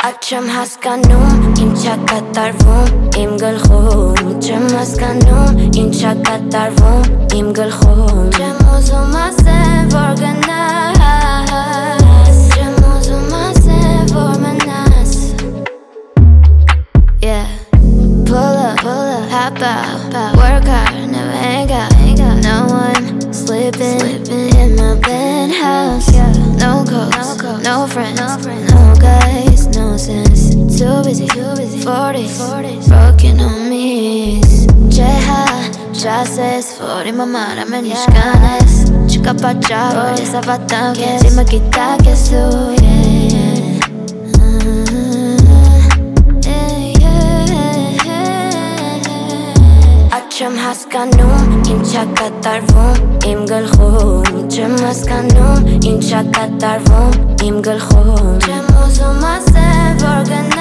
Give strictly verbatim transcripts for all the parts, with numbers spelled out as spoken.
Չեմ հասկանում, ինչ ա կատարվում իմ գլխում Չեմ հասկանում, ինչ ա կատարվում իմ գլխում Չեմ ուզում ասել, որ գնաս Չեմ ուզում ասել, որ մնաս Yeah Pull up, pull up, hop out Work hard, never hang out No one sleeping, sleeping in my penthouse yeah. No calls, no, no friends, no, friends. No guys, no sense Too busy, too busy forties, forties Broken on me Ceha, čases Fori më mara me një shkanes Qka pa qaro, jesa vatan Kes, si më kita kesu yeah. Չեմ հասկանում, ինչ ա կատարվում իմ գլխում Չեմ հասկանում, ինչ ա կատարվում իմ գլխում Չեմ ուզում ասել, որ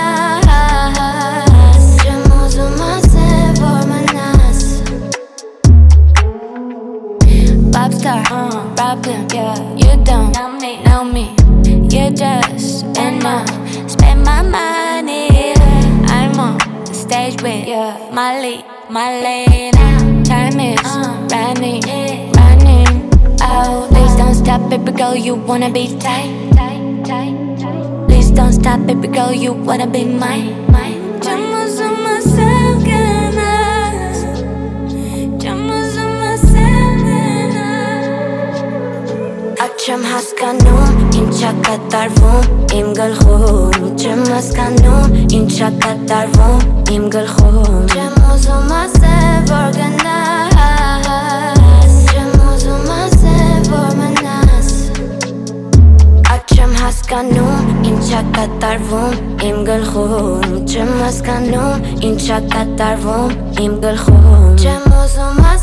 գնաս Չեմ ուզում ասել, որ մնաս Popstar, uh, problem, yeah You don't know me, know me You just enough Spend my money I'm on the stage with yeah. Molly My lane, time is uh, running, yeah. running out Please don't stop, baby girl, you wanna be tight, tight, tight, tight. Please don't stop, baby girl, you wanna be mine, mine Չեմ ուզում ասել գնաս Չեմ ուզում ասել գնաս Չեմ հասկանում, ինչ ա կատարվում իմ գլխում Չեմ հասկանում, ինչ ա կատարվում իմ գլխում Չեմ ուզում ասել, որ գնաս Չեմ ուզում ասել, որ մնաս Չեմ հասկանում, ինչ ա կատարվում իմ գլխում Չեմ հասկանում, ինչ ա կատարվում իմ գլխում Չեմ ուզում